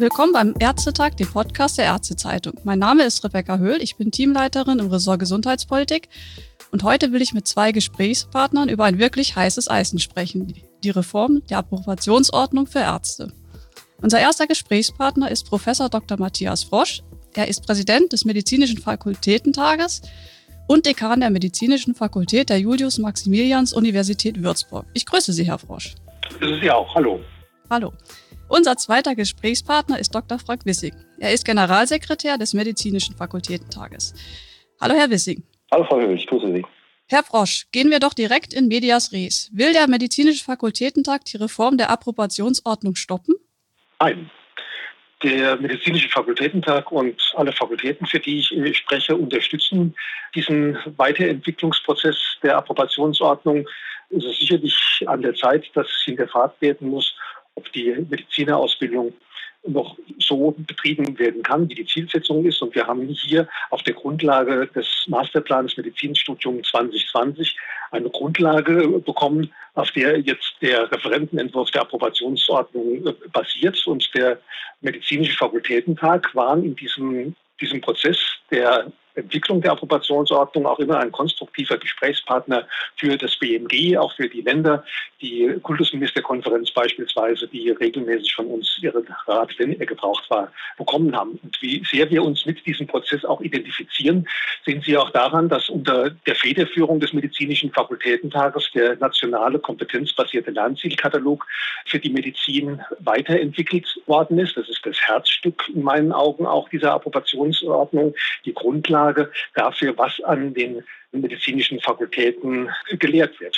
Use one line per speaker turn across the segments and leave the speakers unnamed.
Willkommen beim Ärztetag, dem Podcast der Ärztezeitung. Mein Name ist Rebecca Höhl, ich bin Teamleiterin im Ressort Gesundheitspolitik und heute will ich mit zwei Gesprächspartnern über ein wirklich heißes Eisen sprechen, die Reform der Approbationsordnung für Ärzte. Unser erster Gesprächspartner ist Professor Dr. Matthias Frosch. Er ist Präsident des Medizinischen Fakultätentages und Dekan der Medizinischen Fakultät der Julius-Maximilians-Universität Würzburg. Ich grüße Sie, Herr Frosch.
Das ist Sie auch. Hallo.
Hallo. Unser zweiter Gesprächspartner ist Dr. Frank Wissing. Er ist Generalsekretär des Medizinischen Fakultätentages. Hallo, Herr Wissing.
Hallo, Frau Höhl, ich grüße Sie.
Herr Frosch, gehen wir doch direkt in medias res. Will der Medizinische Fakultätentag die Reform der Approbationsordnung stoppen?
Nein. Der Medizinische Fakultätentag und alle Fakultäten, für die ich spreche, unterstützen diesen Weiterentwicklungsprozess der Approbationsordnung. Es ist sicherlich an der Zeit, dass hinterfragt werden muss, ob die Medizinerausbildung noch so betrieben werden kann, wie die Zielsetzung ist. Und wir haben hier auf der Grundlage des Masterplans Medizinstudium 2020 eine Grundlage bekommen, auf der jetzt der Referentenentwurf der Approbationsordnung basiert. Und der Medizinische Fakultätentag war in diesem Prozess der Entwicklung der Approbationsordnung auch immer ein konstruktiver Gesprächspartner für das BMG, auch für die Länder, die Kultusministerkonferenz beispielsweise, die regelmäßig von uns ihren Rat, wenn er gebraucht war, bekommen haben. Und wie sehr wir uns mit diesem Prozess auch identifizieren, sehen Sie auch daran, dass unter der Federführung des Medizinischen Fakultätentages der nationale kompetenzbasierte Lernzielkatalog für die Medizin weiterentwickelt worden ist. Das ist das Herzstück in meinen Augen auch dieser Approbationsordnung, die Grundlage dafür, was an den medizinischen Fakultäten gelehrt wird.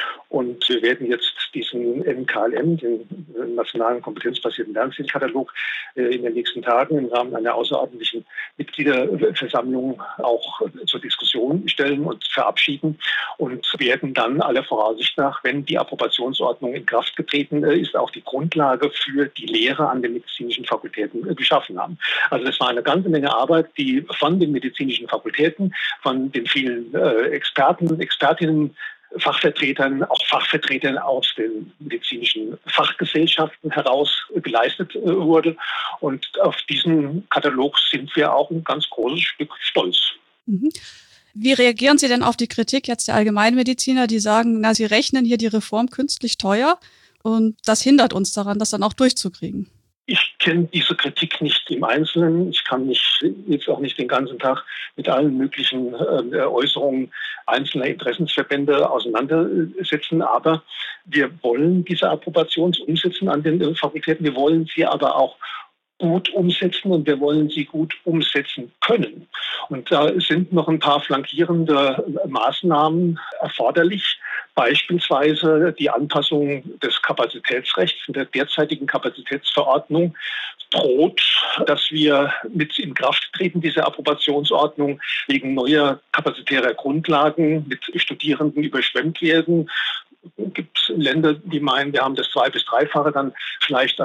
Und wir werden jetzt diesen NKLM, den Nationalen Kompetenzbasierten Lernzielkatalog, in den nächsten Tagen im Rahmen einer außerordentlichen Mitgliederversammlung auch zur Diskussion stellen und verabschieden und werden dann aller Voraussicht nach, wenn die Approbationsordnung in Kraft getreten ist, auch die Grundlage für die Lehre an den medizinischen Fakultäten geschaffen haben. Also das war eine ganze Menge Arbeit, die von den medizinischen Fakultäten, von den vielen Experten, Expertinnen, Fachvertretern, auch Fachvertretern aus den medizinischen Fachgesellschaften heraus geleistet wurde. Und auf diesen Katalog sind wir auch ein ganz großes Stück stolz.
Mhm. Wie reagieren Sie denn auf die Kritik jetzt der Allgemeinmediziner, die sagen, na, Sie rechnen hier die Reform künstlich teuer und das hindert uns daran, das dann auch durchzukriegen?
Ich kenne diese Kritik nicht im Einzelnen. Ich kann mich jetzt auch nicht den ganzen Tag mit allen möglichen Äußerungen einzelner Interessensverbände auseinandersetzen. Aber wir wollen diese Approbation umsetzen an den Fakultäten. Wir wollen sie aber auch gut umsetzen und wir wollen sie gut umsetzen können. Und da sind noch ein paar flankierende Maßnahmen erforderlich. Beispielsweise die Anpassung des Kapazitätsrechts in der derzeitigen Kapazitätsverordnung droht, dass wir mit in Kraft treten, diese Approbationsordnung wegen neuer kapazitärer Grundlagen mit Studierenden überschwemmt werden. Es gibt Länder, die meinen, wir haben das 2- bis 3-fache dann vielleicht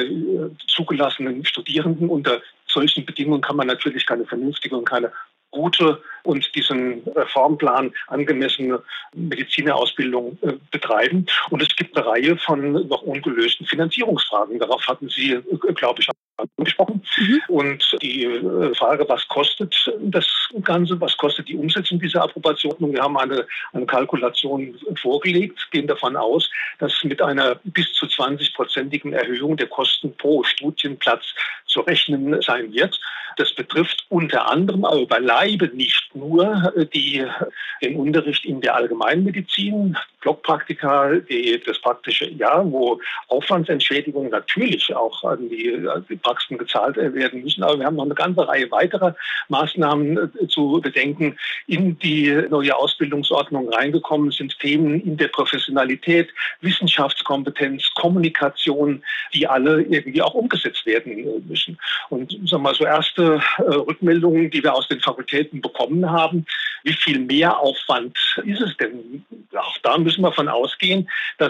an zugelassenen Studierenden. Unter solchen Bedingungen kann man natürlich keine vernünftige und keine gute und diesem Reformplan angemessene Medizinerausbildung betreiben. Und es gibt eine Reihe von noch ungelösten Finanzierungsfragen. Darauf hatten Sie, glaube ich, angesprochen. Und die Frage, was kostet das Ganze, was kostet die Umsetzung dieser Approbation? Wir haben eine Kalkulation vorgelegt, gehen davon aus, dass mit einer bis zu 20-prozentigen Erhöhung der Kosten pro Studienplatz zu rechnen sein wird. Das betrifft unter anderem, aber beileibe nicht nur den Unterricht in der Allgemeinmedizin, Blockpraktika, das praktische Jahr, wo Aufwandsentschädigungen natürlich auch an die Praxen gezahlt werden müssen. Aber wir haben noch eine ganze Reihe weiterer Maßnahmen zu bedenken. In die neue Ausbildungsordnung reingekommen sind Themen in der Professionalität, Wissenschaftskompetenz, Kommunikation, die alle irgendwie auch umgesetzt werden müssen. Und sagen wir mal, so erste Rückmeldungen, die wir aus den Fakultäten bekommen haben, wie viel Mehraufwand ist es denn? Auch da müssen wir von ausgehen, dass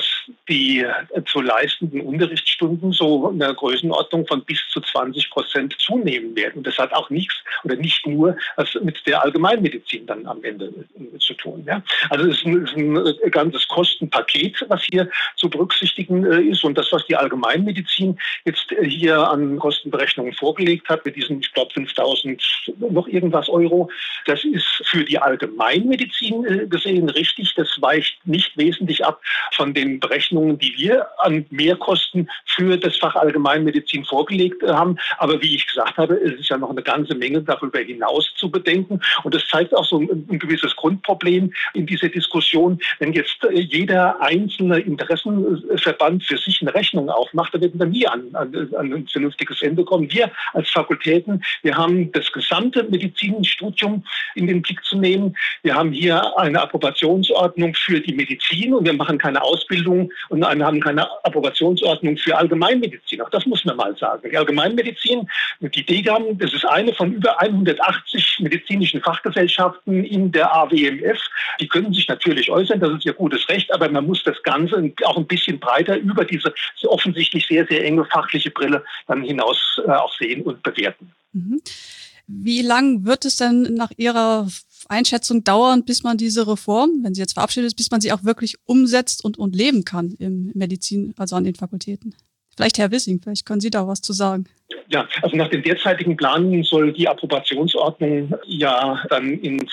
die zu leistenden Unterrichtsstunden so in der Größenordnung von bis zu 20% zunehmen werden. Und das hat auch nichts oder nicht nur was mit der Allgemeinmedizin dann am Ende zu tun. Ja? Also es ist ein ganzes Kostenpaket, was hier zu berücksichtigen ist. Und das, was die Allgemeinmedizin jetzt hier an Kostenberechnungen vorgelegt hat, mit diesen, ich glaube, 5.000 noch irgendwas Euro, das ist für die Allgemeinmedizin gesehen richtig. Das weicht nicht wesentlich ab von den Berechnungen, die wir an Mehrkosten für das Fach Allgemeinmedizin vorgelegt haben. Aber wie ich gesagt habe, es ist ja noch eine ganze Menge darüber hinaus zu bedenken. Und das zeigt auch so ein gewisses Grundproblem in dieser Diskussion. Wenn jetzt jeder einzelne Interessenverband für sich eine Rechnung aufmacht, dann werden wir nie an ein vernünftiges Ende kommen. Wir als Fakultäten, wir haben das gesamte Medizinstudium in den Blick zu nehmen. Wir haben hier eine Approbationsordnung für die Medizin und wir machen keine Ausbildung und haben keine Approbationsordnung für Allgemeinmedizin. Auch das muss man mal sagen. Die Allgemeinmedizin, die DGAM, das ist eine von über 180 medizinischen Fachgesellschaften in der AWMF. Die können sich natürlich äußern, das ist ihr gutes Recht, aber man muss das Ganze auch ein bisschen breiter über diese offensichtlich sehr, sehr enge fachliche Brille dann hinaus auch sehen und bewerten.
Mhm. Wie lang wird es denn nach Ihrer Einschätzung dauern, bis man diese Reform, wenn sie jetzt verabschiedet ist, bis man sie auch wirklich umsetzt und leben kann im Medizin, also an den Fakultäten? Vielleicht Herr Wissing, vielleicht können Sie da was zu sagen.
Ja, also nach den derzeitigen Planungen soll die Approbationsordnung ja dann in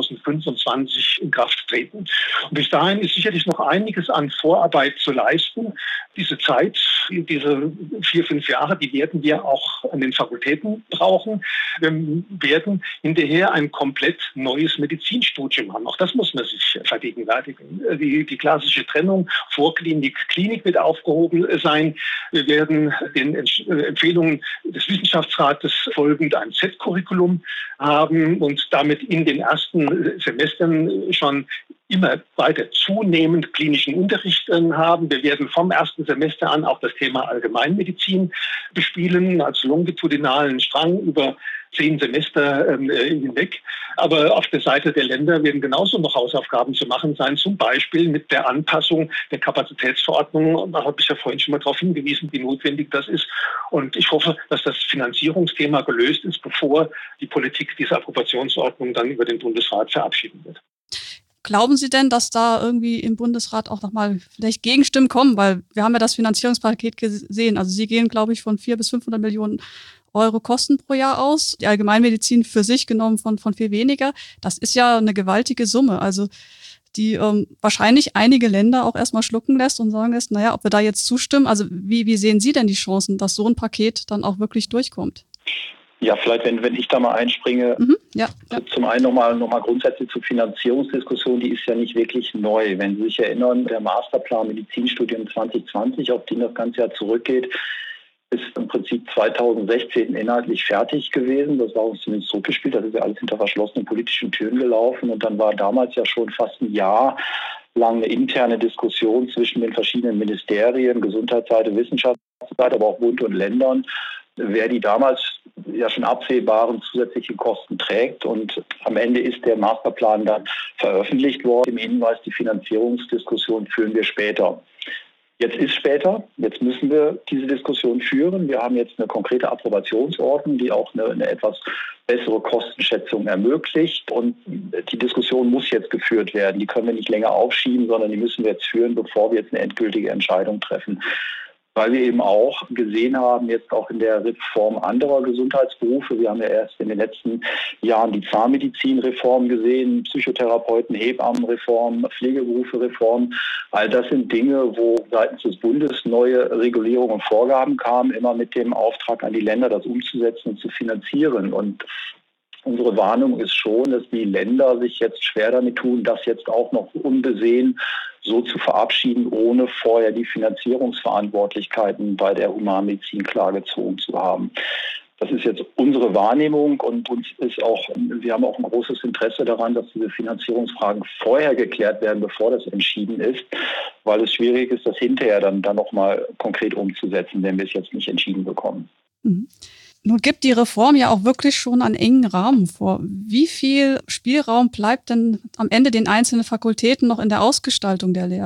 2025 in Kraft treten. Und bis dahin ist sicherlich noch einiges an Vorarbeit zu leisten. Diese Zeit, diese 4-5 Jahre, die werden wir auch an den Fakultäten brauchen. Wir werden hinterher ein komplett neues Medizinstudium haben. Auch das muss man sich vergegenwärtigen. Die klassische Trennung Vorklinik, Klinik wird aufgehoben sein. Wir werden den Empfehlungen des Wissenschaftsrates folgend ein Z-Curriculum haben und damit in den ersten Semestern schon immer weiter zunehmend klinischen Unterricht haben. Wir werden vom ersten Semester an auch das Thema Allgemeinmedizin bespielen, als longitudinalen Strang über 10 Semester hinweg. Aber auf der Seite der Länder werden genauso noch Hausaufgaben zu machen sein, zum Beispiel mit der Anpassung der Kapazitätsverordnung. Da habe ich ja vorhin schon mal darauf hingewiesen, wie notwendig das ist. Und ich hoffe, dass das Finanzierungsthema gelöst ist, bevor die Politik diese Approbationsordnung dann über den Bundesrat verabschieden wird.
Glauben Sie denn, dass da irgendwie im Bundesrat auch nochmal vielleicht Gegenstimmen kommen? Weil wir haben ja das Finanzierungspaket gesehen. Also Sie gehen, glaube ich, von 400 bis 500 Millionen Euro Kosten pro Jahr aus. Die Allgemeinmedizin für sich genommen von viel weniger. Das ist ja eine gewaltige Summe. Also die wahrscheinlich einige Länder auch erstmal schlucken lässt und sagen lässt, naja, ob wir da jetzt zustimmen. Also wie sehen Sie denn die Chancen, dass so ein Paket dann auch wirklich durchkommt?
Ja, vielleicht, wenn ich da mal einspringe,
Ja.
Zum einen nochmal grundsätzlich zur Finanzierungsdiskussion, die ist ja nicht wirklich neu. Wenn Sie sich erinnern, der Masterplan Medizinstudium 2020, auf den das ganze Jahr zurückgeht, ist im Prinzip 2016 inhaltlich fertig gewesen. Das war uns zumindest zurückgespielt, das ist ja alles hinter verschlossenen politischen Türen gelaufen. Und dann war damals ja schon fast ein Jahr lang eine interne Diskussion zwischen den verschiedenen Ministerien, Gesundheitsseite, Wissenschaftsseite, aber auch Bund und Ländern, wer die damals ja schon absehbaren zusätzlichen Kosten trägt. Und am Ende ist der Masterplan dann veröffentlicht worden. Im Hinweis, die Finanzierungsdiskussion führen wir später. Jetzt ist später, jetzt müssen wir diese Diskussion führen. Wir haben jetzt eine konkrete Approbationsordnung, die auch eine etwas bessere Kostenschätzung ermöglicht. Und die Diskussion muss jetzt geführt werden. Die können wir nicht länger aufschieben, sondern die müssen wir jetzt führen, bevor wir jetzt eine endgültige Entscheidung treffen. Weil wir eben auch gesehen haben, jetzt auch in der Reform anderer Gesundheitsberufe, wir haben ja erst in den letzten Jahren die Zahnmedizinreform gesehen, Psychotherapeuten, Hebammenreform, Pflegeberufe-Reform. All das sind Dinge, wo seitens des Bundes neue Regulierungen und Vorgaben kamen, immer mit dem Auftrag an die Länder, das umzusetzen und zu finanzieren. Und unsere Warnung ist schon, dass die Länder sich jetzt schwer damit tun, das jetzt auch noch unbesehen so zu verabschieden, ohne vorher die Finanzierungsverantwortlichkeiten bei der Humanmedizin klargezogen zu haben. Das ist jetzt unsere Wahrnehmung und uns ist auch, wir haben auch ein großes Interesse daran, dass diese Finanzierungsfragen vorher geklärt werden, bevor das entschieden ist, weil es schwierig ist, das hinterher dann nochmal konkret umzusetzen, wenn wir es jetzt nicht entschieden bekommen.
Mhm. Nun gibt die Reform ja auch wirklich schon einen engen Rahmen vor. Wie viel Spielraum bleibt denn am Ende den einzelnen Fakultäten noch in der Ausgestaltung der Lehre?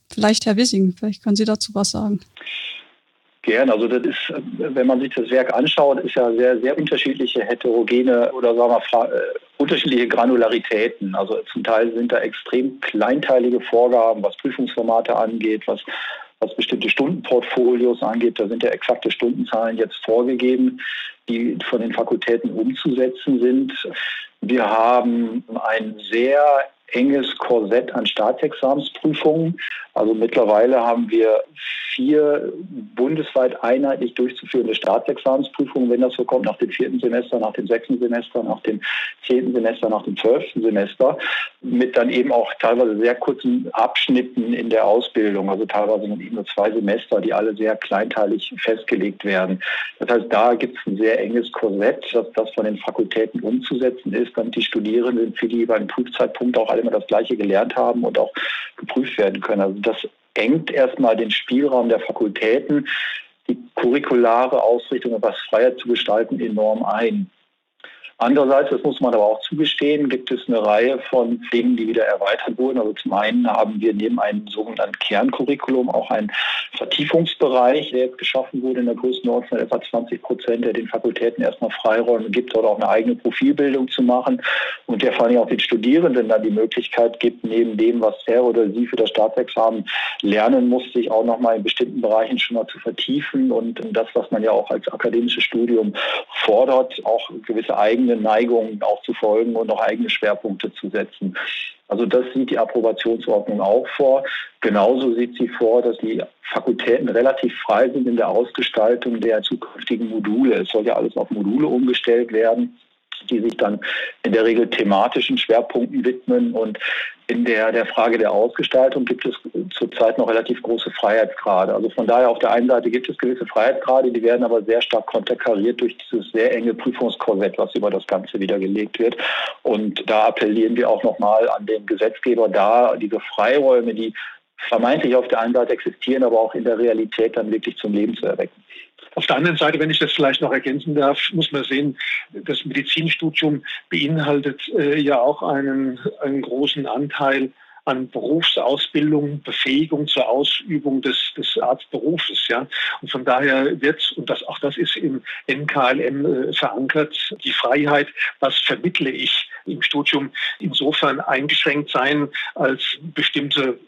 Vielleicht Herr Wissing, vielleicht können Sie dazu was sagen.
Gern. Also das ist, wenn man sich das Werk anschaut, ist ja sehr, sehr unterschiedliche heterogene oder sagen wir unterschiedliche Granularitäten. Also zum Teil sind da extrem kleinteilige Vorgaben, was Prüfungsformate angeht, was bestimmte Stundenportfolios angeht. Da sind ja exakte Stundenzahlen jetzt vorgegeben, die von den Fakultäten umzusetzen sind. Wir haben ein sehr enges Korsett an Staatsexamensprüfungen. Also mittlerweile haben wir 4 bundesweit einheitlich durchzuführende Staatsexamensprüfungen, wenn das so kommt, nach dem 4. Semester, nach dem 6. Semester, nach dem 10. Semester, nach dem 12. Semester, mit dann eben auch teilweise sehr kurzen Abschnitten in der Ausbildung, also teilweise eben nur 2 Semester, die alle sehr kleinteilig festgelegt werden. Das heißt, da gibt es ein sehr enges Korsett, dass das von den Fakultäten umzusetzen ist, damit die Studierenden für die jeweiligen Prüfzeitpunkte auch alle immer das Gleiche gelernt haben und auch geprüft werden können. Also das engt erstmal den Spielraum der Fakultäten, die curriculare Ausrichtung, etwas freier zu gestalten, enorm ein. Andererseits, das muss man aber auch zugestehen, gibt es eine Reihe von Dingen, die wieder erweitert wurden. Also zum einen haben wir neben einem sogenannten Kerncurriculum auch einen Vertiefungsbereich, der jetzt geschaffen wurde in der Größenordnung von etwa 20%, der den Fakultäten erstmal Freiräume gibt, dort auch eine eigene Profilbildung zu machen und der vor allem auch den Studierenden dann die Möglichkeit gibt, neben dem, was er oder sie für das Staatsexamen lernen muss, sich auch nochmal in bestimmten Bereichen schon mal zu vertiefen und das, was man ja auch als akademisches Studium fordert, auch gewisse eigene Neigungen auch zu folgen und auch eigene Schwerpunkte zu setzen. Also das sieht die Approbationsordnung auch vor. Genauso sieht sie vor, dass die Fakultäten relativ frei sind in der Ausgestaltung der zukünftigen Module. Es soll ja alles auf Module umgestellt werden, die sich dann in der Regel thematischen Schwerpunkten widmen. Und in der Frage der Ausgestaltung gibt es zurzeit noch relativ große Freiheitsgrade. Also von daher auf der einen Seite gibt es gewisse Freiheitsgrade, die werden aber sehr stark konterkariert durch dieses sehr enge Prüfungskorsett, was über das Ganze wieder gelegt wird. Und da appellieren wir auch nochmal an den Gesetzgeber, da diese Freiräume, die vermeintlich auf der einen Seite existieren, aber auch in der Realität dann wirklich zum Leben zu erwecken.
Auf der anderen Seite, wenn ich das vielleicht noch ergänzen darf, muss man sehen, das Medizinstudium beinhaltet ja auch einen großen Anteil an Berufsausbildung, Befähigung zur Ausübung des Arztberufes. Ja? Und von daher wird, und auch das ist im NKLM verankert, die Freiheit, was vermittle ich im Studium, insofern eingeschränkt sein, als bestimmte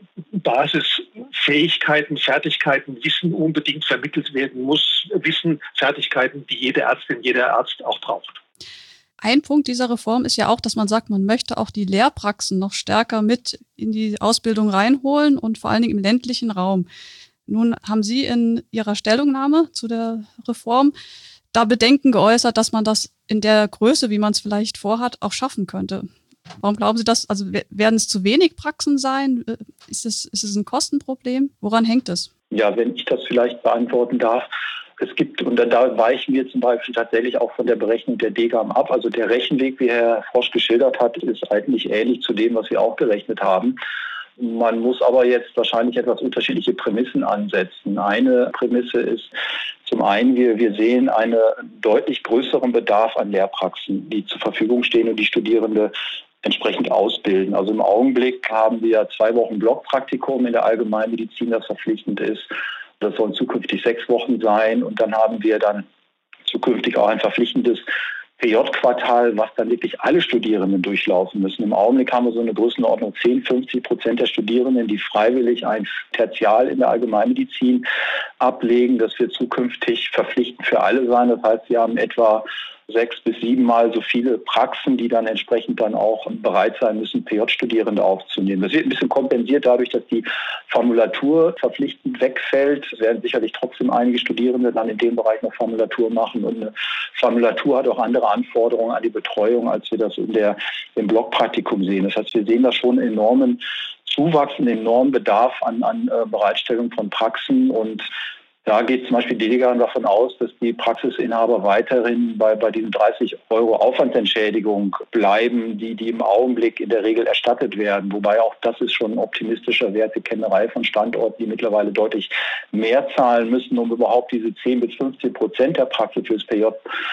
Basisfähigkeiten, Fertigkeiten, Wissen unbedingt vermittelt werden muss. Wissen, Fertigkeiten, die jede Ärztin, jeder Arzt auch braucht.
Ein Punkt dieser Reform ist ja auch, dass man sagt, man möchte auch die Lehrpraxen noch stärker mit in die Ausbildung reinholen und vor allen Dingen im ländlichen Raum. Nun haben Sie in Ihrer Stellungnahme zu der Reform da Bedenken geäußert, dass man das in der Größe, wie man es vielleicht vorhat, auch schaffen könnte. Warum glauben Sie das? Also werden es zu wenig Praxen sein? Ist es ein Kostenproblem? Woran hängt es?
Ja, wenn ich das vielleicht beantworten darf. Es gibt, und da weichen wir zum Beispiel tatsächlich auch von der Berechnung der DGAM ab. Also der Rechenweg, wie Herr Frosch geschildert hat, ist eigentlich ähnlich zu dem, was wir auch gerechnet haben. Man muss aber jetzt wahrscheinlich etwas unterschiedliche Prämissen ansetzen. Eine Prämisse ist zum einen, wir sehen einen deutlich größeren Bedarf an Lehrpraxen, die zur Verfügung stehen und die Studierende entsprechend ausbilden. Also im Augenblick haben wir 2 Wochen Blockpraktikum in der Allgemeinmedizin, das verpflichtend ist. Das sollen zukünftig 6 Wochen sein und dann haben wir dann zukünftig auch ein verpflichtendes PJ-Quartal, was dann wirklich alle Studierenden durchlaufen müssen. Im Augenblick haben wir so eine Größenordnung 10-50% der Studierenden, die freiwillig ein Tertial in der Allgemeinmedizin ablegen. Das wird zukünftig verpflichtend für alle sein. Das heißt, wir haben etwa 6 bis 7 Mal so viele Praxen, die dann entsprechend dann auch bereit sein müssen, PJ-Studierende aufzunehmen. Das wird ein bisschen kompensiert dadurch, dass die Formulatur verpflichtend wegfällt. Es werden sicherlich trotzdem einige Studierende dann in dem Bereich noch Formulatur machen. Und eine Formulatur hat auch andere Anforderungen an die Betreuung, als wir das im Blockpraktikum sehen. Das heißt, wir sehen da schon einen enormen Zuwachs, einen enormen Bedarf an Bereitstellung von Praxen. Und da geht zum Beispiel DGAM davon aus, dass die Praxisinhaber weiterhin bei diesen 30 € Aufwandsentschädigung bleiben, die im Augenblick in der Regel erstattet werden. Wobei auch das ist schon ein optimistischer Wert. Wir kennen eine Reihe von Standorten, die mittlerweile deutlich mehr zahlen müssen, um überhaupt diese 10-15% der Praxis fürs PJ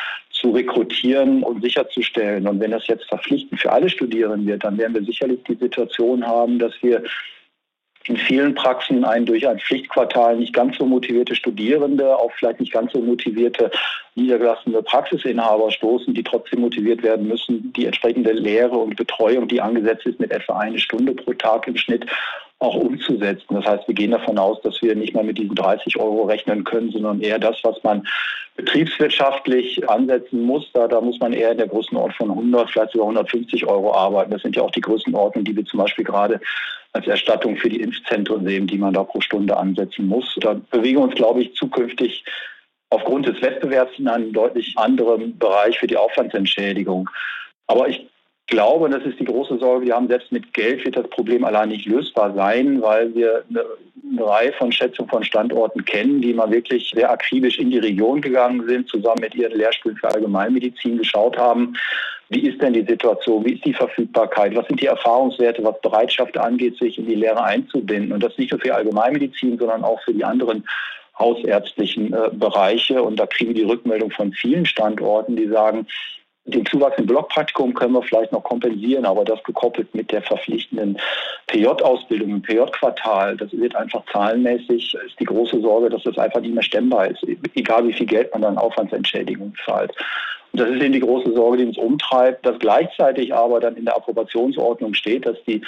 zu rekrutieren und sicherzustellen. Und wenn das jetzt verpflichtend für alle Studierenden wird, dann werden wir sicherlich die Situation haben, dass wir in vielen Praxen durch ein Pflichtquartal nicht ganz so motivierte Studierende, auch vielleicht nicht ganz so motivierte niedergelassene Praxisinhaber stoßen, die trotzdem motiviert werden müssen, die entsprechende Lehre und Betreuung, die angesetzt ist mit etwa 1 Stunde pro Tag im Schnitt, auch umzusetzen. Das heißt, wir gehen davon aus, dass wir nicht mal mit diesen 30 € rechnen können, sondern eher das, was man betriebswirtschaftlich ansetzen muss. Da muss man eher in der Größenordnung von 100, vielleicht sogar 150 € arbeiten. Das sind ja auch die Größenordnungen, die wir zum Beispiel gerade als Erstattung für die Impfzentren sehen, die man da pro Stunde ansetzen muss. Da bewegen wir uns, glaube ich, zukünftig aufgrund des Wettbewerbs in einen deutlich anderen Bereich für die Aufwandsentschädigung. Aber ich glaube, das ist die große Sorge, wir haben selbst mit Geld wird das Problem allein nicht lösbar sein, weil wir eine Reihe von Schätzungen von Standorten kennen, die mal wirklich sehr akribisch in die Region gegangen sind, zusammen mit ihren Lehrstühlen für Allgemeinmedizin geschaut haben. Wie ist denn die Situation? Wie ist die Verfügbarkeit? Was sind die Erfahrungswerte, was Bereitschaft angeht, sich in die Lehre einzubinden? Und das nicht nur für Allgemeinmedizin, sondern auch für die anderen hausärztlichen Bereiche. Und da kriegen wir die Rückmeldung von vielen Standorten, die sagen, den Zuwachs im Blockpraktikum können wir vielleicht noch kompensieren, aber das gekoppelt mit der verpflichtenden PJ-Ausbildung im PJ-Quartal, das wird einfach zahlenmäßig, ist die große Sorge, dass das einfach nicht mehr stemmbar ist, egal wie viel Geld man dann Aufwandsentschädigung zahlt. Und das ist eben die große Sorge, die uns umtreibt, dass gleichzeitig aber dann in der Approbationsordnung steht, dass die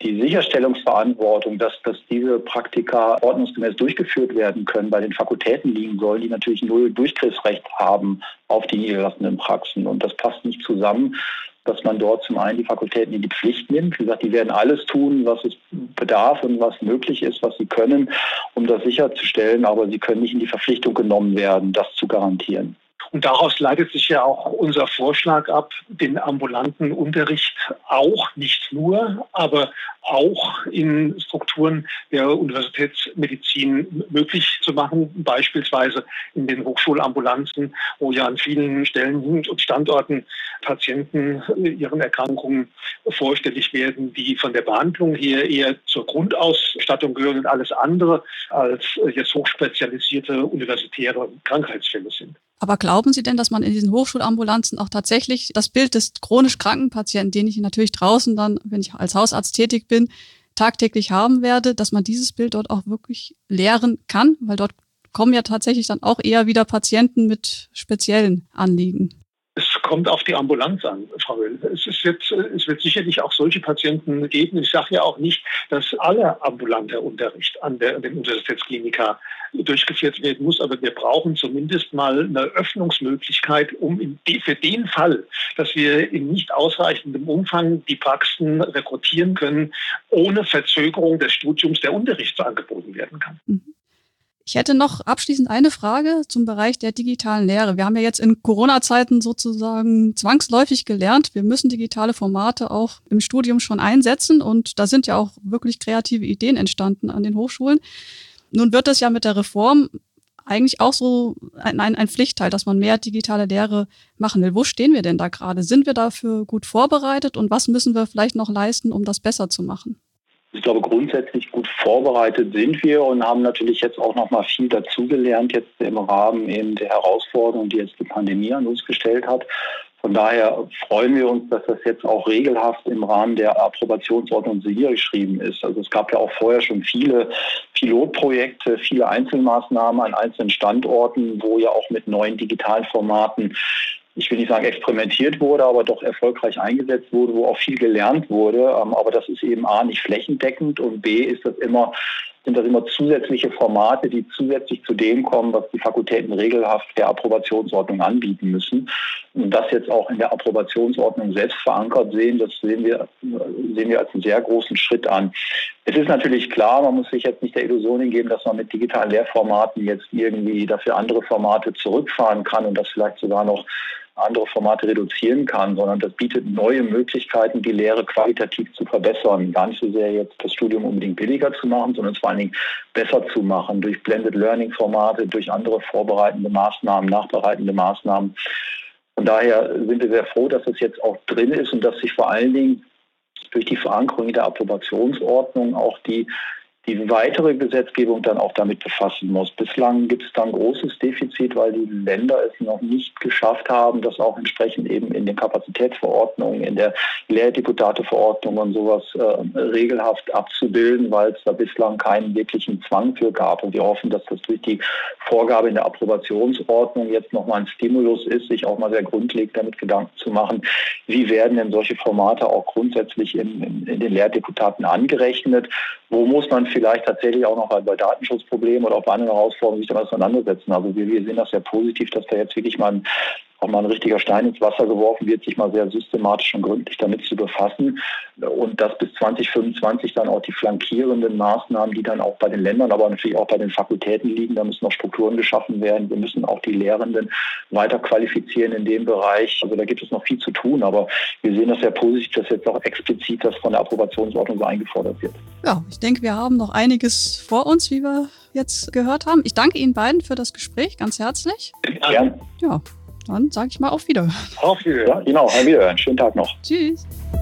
Sicherstellungsverantwortung, dass diese Praktika ordnungsgemäß durchgeführt werden können, bei den Fakultäten liegen soll, die natürlich null Durchgriffsrecht haben auf die niedergelassenen Praxen. Und das passt nicht zusammen, dass man dort zum einen die Fakultäten in die Pflicht nimmt. Wie gesagt, die werden alles tun, was es bedarf und was möglich ist, was sie können, um das sicherzustellen. Aber sie können nicht in die Verpflichtung genommen werden, das zu garantieren.
Und daraus leitet sich ja auch unser Vorschlag ab, den ambulanten Unterricht auch, nicht nur, aber auch in Strukturen der Universitätsmedizin möglich zu machen, beispielsweise in den Hochschulambulanzen, wo ja an vielen Stellen und Standorten Patienten ihren Erkrankungen vorstellig werden, die von der Behandlung her eher zur Grundausstattung gehören und alles andere als jetzt hochspezialisierte universitäre Krankheitsfälle sind.
Aber glauben Sie denn, dass man in diesen Hochschulambulanzen auch tatsächlich das Bild des chronisch kranken Patienten, den ich natürlich draußen dann, wenn ich als Hausarzt tätig bin, tagtäglich haben werde, dass man dieses Bild dort auch wirklich lehren kann? Weil dort kommen ja tatsächlich dann auch eher wieder Patienten mit speziellen Anliegen.
Es kommt auf die Ambulanz an, Frau Höll. Es wird sicherlich auch solche Patienten geben. Ich sage ja auch nicht, dass aller ambulanter Unterricht an den Universitätsklinika durchgeführt werden muss, aber wir brauchen zumindest mal eine Öffnungsmöglichkeit, um für den Fall, dass wir in nicht ausreichendem Umfang die Praxen rekrutieren können, ohne Verzögerung des Studiums der Unterricht angeboten werden kann.
Ich hätte noch abschließend eine Frage zum Bereich der digitalen Lehre. Wir haben ja jetzt in Corona-Zeiten sozusagen zwangsläufig gelernt, wir müssen digitale Formate auch im Studium schon einsetzen und da sind ja auch wirklich kreative Ideen entstanden an den Hochschulen. Nun wird es ja mit der Reform eigentlich auch so ein Pflichtteil, dass man mehr digitale Lehre machen will. Wo stehen wir denn da gerade? Sind wir dafür gut vorbereitet und was müssen wir vielleicht noch leisten, um das besser zu machen?
Ich glaube, grundsätzlich gut vorbereitet sind wir und haben natürlich jetzt auch noch mal viel dazugelernt, jetzt im Rahmen eben der Herausforderungen, die jetzt die Pandemie an uns gestellt hat. Von daher freuen wir uns, dass das jetzt auch regelhaft im Rahmen der Approbationsordnung niedergeschrieben ist. Also es gab ja auch vorher schon viele Pilotprojekte, viele Einzelmaßnahmen an einzelnen Standorten, wo ja auch mit neuen digitalen Formaten, ich will nicht sagen experimentiert wurde, aber doch erfolgreich eingesetzt wurde, wo auch viel gelernt wurde. Aber das ist eben A, nicht flächendeckend und B, sind das immer zusätzliche Formate, die zusätzlich zu dem kommen, was die Fakultäten regelhaft der Approbationsordnung anbieten müssen. Und das jetzt auch in der Approbationsordnung selbst verankert sehen wir als einen sehr großen Schritt an. Es ist natürlich klar, man muss sich jetzt nicht der Illusion hingeben, dass man mit digitalen Lehrformaten jetzt irgendwie dafür andere Formate zurückfahren kann und das vielleicht sogar noch andere Formate reduzieren kann, sondern das bietet neue Möglichkeiten, die Lehre qualitativ zu verbessern. Gar nicht so sehr jetzt das Studium unbedingt billiger zu machen, sondern vor allen Dingen besser zu machen durch Blended Learning Formate, durch andere vorbereitende Maßnahmen, nachbereitende Maßnahmen. Von daher sind wir sehr froh, dass das jetzt auch drin ist und dass sich vor allen Dingen durch die Verankerung in der Approbationsordnung auch die die weitere Gesetzgebung dann auch damit befassen muss. Bislang gibt es da ein großes Defizit, weil die Länder es noch nicht geschafft haben, das auch entsprechend eben in den Kapazitätsverordnungen, in der Lehrerdeputate-Verordnung und sowas regelhaft abzubilden, weil es da bislang keinen wirklichen Zwang für gab. Und wir hoffen, dass das durch die Vorgabe in der Approbationsordnung jetzt nochmal ein Stimulus ist, sich auch mal sehr grundlegend damit Gedanken zu machen, wie werden denn solche Formate auch grundsätzlich in den Lehrdeputaten angerechnet. Wo muss man vielleicht tatsächlich auch noch bei Datenschutzproblemen oder auch bei anderen Herausforderungen sich damit auseinandersetzen? Also wir sehen das sehr positiv, dass da jetzt wirklich mal ein richtiger Stein ins Wasser geworfen wird, sich mal sehr systematisch und gründlich damit zu befassen und dass bis 2025 dann auch die flankierenden Maßnahmen, die dann auch bei den Ländern, aber natürlich auch bei den Fakultäten liegen, da müssen noch Strukturen geschaffen werden. Wir müssen auch die Lehrenden weiter qualifizieren in dem Bereich. Also da gibt es noch viel zu tun, aber wir sehen das sehr positiv, dass jetzt auch explizit das von der Approbationsordnung so eingefordert wird.
Ja, ich denke, wir haben noch einiges vor uns, wie wir jetzt gehört haben. Ich danke Ihnen beiden für das Gespräch, ganz herzlich.
Gern.
Ja. Dann sage ich mal auf Wiederhören.
Auf Wiederhören.
Ja, genau, auf Wiederhören. Schönen Tag noch.
Tschüss.